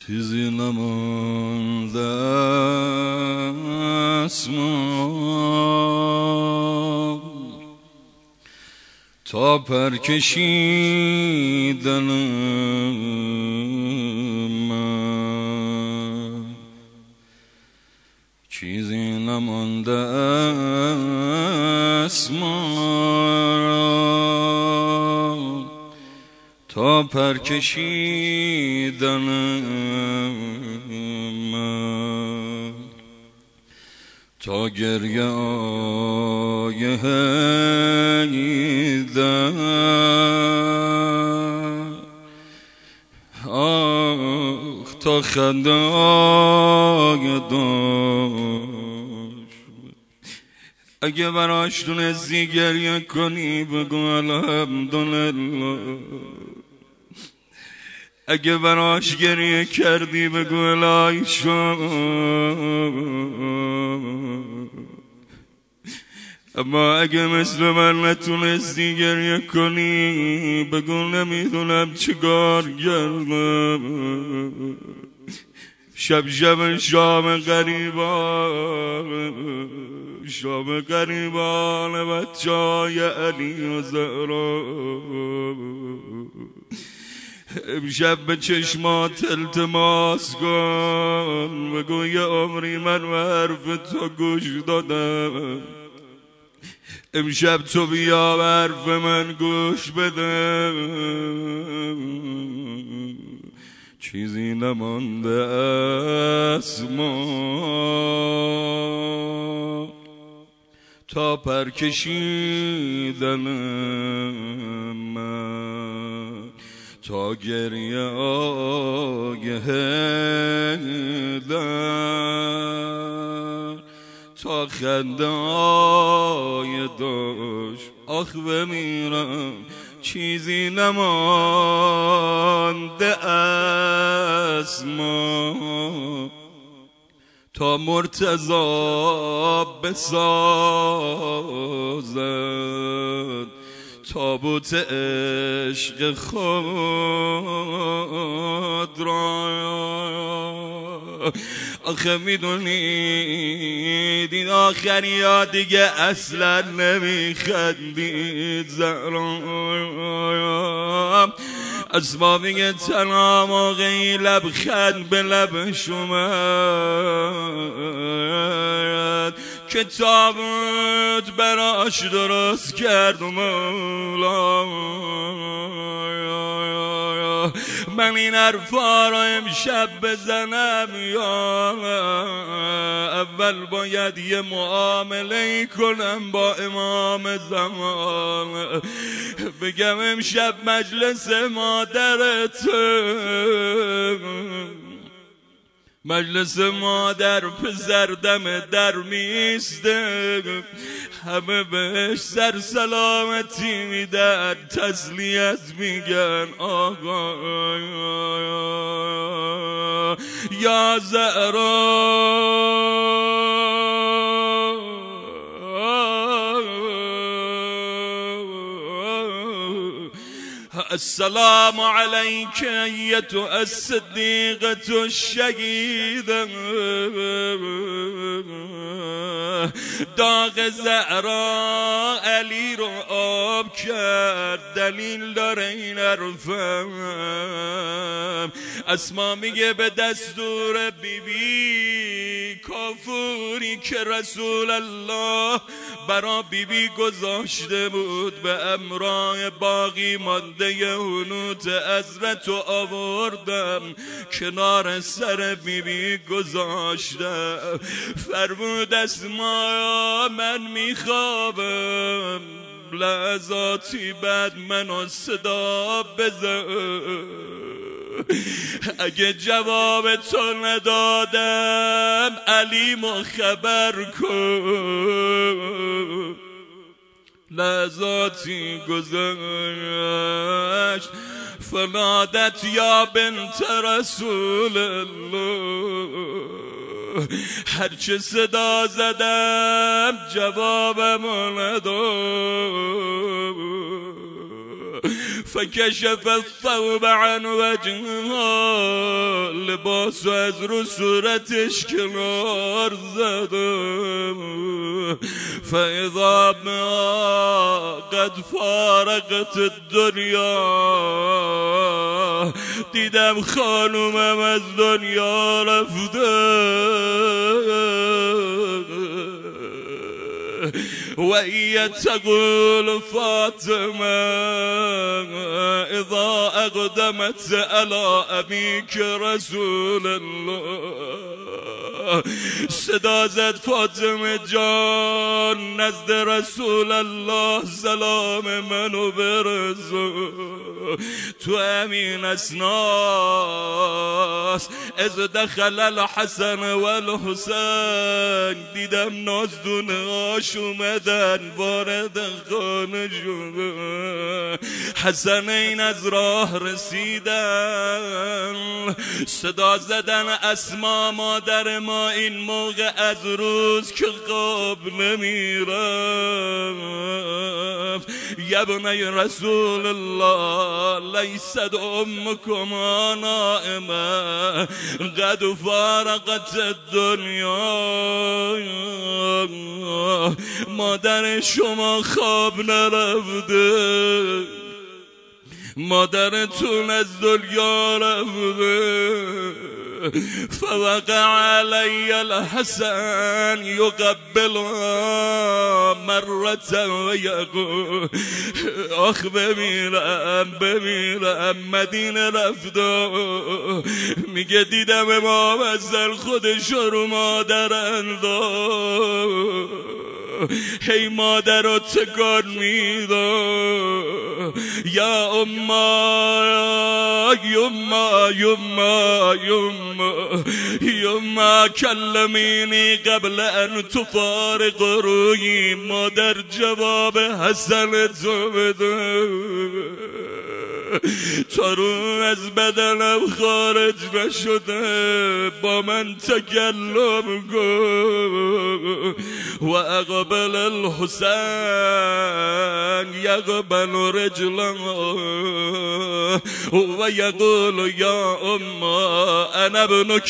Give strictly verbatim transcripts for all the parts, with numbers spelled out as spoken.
چیزی نمانده است ما تا پر کشیدن من، چیزی نمانده است ما تا پر کشیدن من، تا گریه آیه حیدر، آخ تا خنده آیه داشت. اگه براش تونستی گریه کنی بگو الحمدلله، اگه براش گریه کردی بگو الهی شکر. اما اگه مثل من نتونستی گریه کنی بگو نمیدونم چیکار کردم. شب شب شام غریبان، شام غریبان بچه های علی و زهرا، امشب به چشمات التماس کن بگو یه عمری من و حرف تو گوش دادم، امشب تو بیا و حرف من گوش بده. چیزی نمانده است ما تا پر کشیدن من، تا گریه آیه حیدر، تا خنده آیه داشت. آخ بمیرم چیزی نمانده است ما تا مرتضی بسازد تابوت عشق خود را. آخه میدونید این آخری ها دیگه اصلا نمیخندید. زهرا اسما میگه تنها موقعی لبخند به لبش اومد که تابوت براش درست کرد مولا. من این حرفا را امشب بزنم یا اول باید یه معامله کنم با امام زمان، بگم امشب مجلس مادرت، مجلس مادر پسر دم در میسته، همه بهش سر سلامتی میدن تسلیت میگن. آقا یا زهرا السلام عليك أيتها الصديقة الشهيدة. داغ زهرا علی رو آب کرد، دلیل داره این حرفم. اسما میگه به دستور بی بی کافوری که رسول الله برا بی بی گذاشته بود به امرای باقی مانده ی حنوط حضرت آوردم کنار سر بی بی گذاشتم. فرمود اسما من میخوابم، لحظاتی بعد منو صدا بزن، اگه جواب تو ندادم علیمو خبر کن. لحظاتی گذشت فنادت یا بنت رسول الله، هرچه صدا زدم جوابمو نداد. فکشف الثوب عن وجهها، لباس و از رو صورتش کنار زدم. فاذا ما قد فارقت الدنیا، دیدم خانومم از دنیا رفته. و هي تقول فاطمه اذا اقدمت على ابيك رسول الله، صدا زد فاطمه جان نزد رسول الله سلام منو برسون. تو همین اسناس از دخل الحسن و الحسین، دیدم نازدونه هاش اومدن وارد خانه شدن. حسنین از راه رسیدن، صدا زدن اسما مادر ما این موقع از روز که خواب نمیرفت. یبنی رسول الله لیست امکما نائمه قد فارقت الدنیا، مادر شما خواب نرفته، مادرتون از دنیا رفته. فوقع علی الحسن یقبلها مرة و یقول آخ بمیرم بمیرم. مدینه رفته میگه دیدم امام حسن خودش رو مادر انداخت، هی مادر رو تکان میداد. یا اما یما یما یما یما کلمینی قبل ان تفارق روی. مادر جواب حسن تو بده تا رو از بدنم خارج نشده، با من تکلم کن. و اقبل الحسین یقبل رجلا و یقول یا اما انا ابنک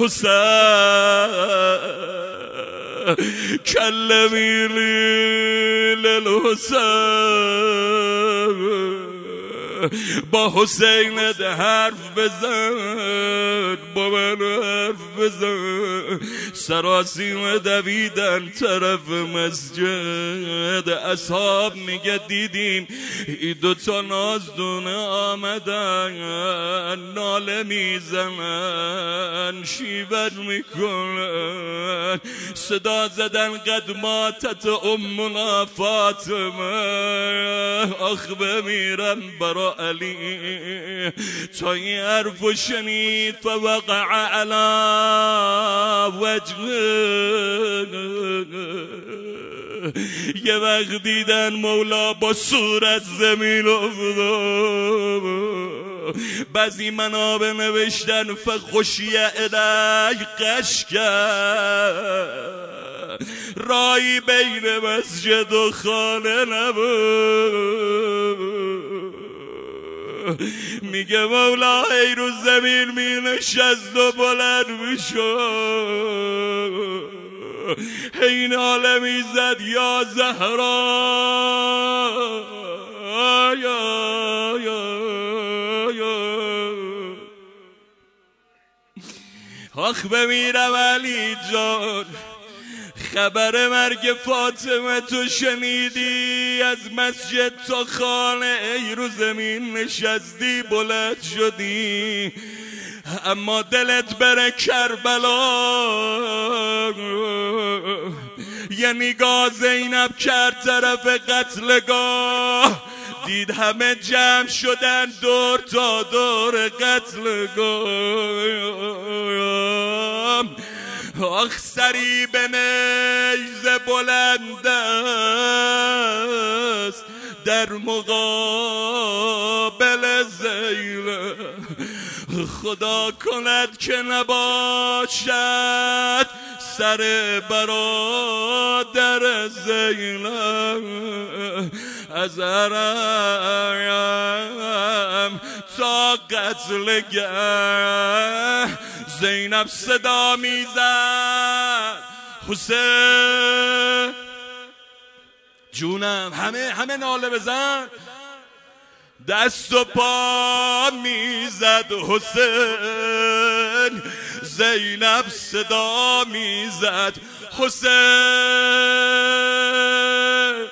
الحسین کلمینی للحسین. با حسین حرف بزن، با من حرف بزن. سراسیم دویدن طرف مسجد. اصحاب میگه دیدیم ای دوتا نازدونه آمدن، ناله میزنن، شیون میکنن، صدا زدن قد ماتت امنا فاطمه. آخ بمیرم برا علی. تا این حرفو شنید فوقع علی وجهه. یه وقت دیدن مولا با صورت زمین افتاد. بعضی منابع نوشتن فخشی الی قشکر، رایی بین مسجد و خانه نبود. میگه مولا ای رو زمین می نشست و بلند می شد، این حاله می زد یا زهرا یا یا یا. آخ بمیرم علی جان، خبر مرگ فاطمه تو شنیدی؟ از مسجد تا خانه ای رو زمین نشستی بلند شدی، اما دلت بره کربلا. یه نگاه زینب کرد طرف قتلگاه، دید همه جمع شدن دور تا دور قتلگاه. آخ سری به نیزه بلند است در مقابل زینب، خدا کند که نباشد سر برادر زینب. حذرم تا قتل گه زینب صدا میزد حسین جونم همه همه ناله بزن دست و پا میزد حسین زینب صدا میزد حسین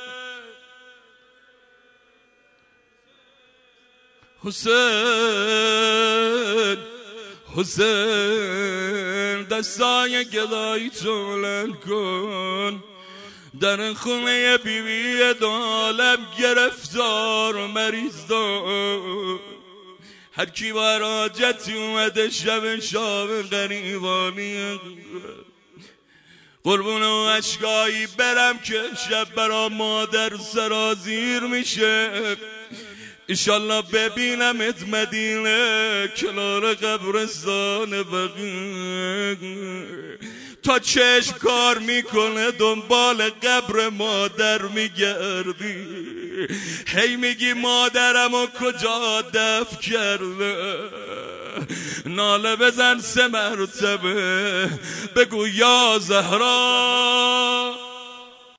حسین حسین دستای گدایی تو بلند کن در خونه بیبی دو عالم گرفتار و مریض دار هر کی با حاجتی اومده شب شام غریبانی قربون و اشکایی برم که شب برا مادر سرازیر میشه ایشالله ببینمت مدینه کنار قبرستان بقیه تا چشم کار میکنه دنبال قبر مادر میگردی هی میگی مادرمو کجا دفن کرده ناله بزن سه مرتبه بگو یا زهرا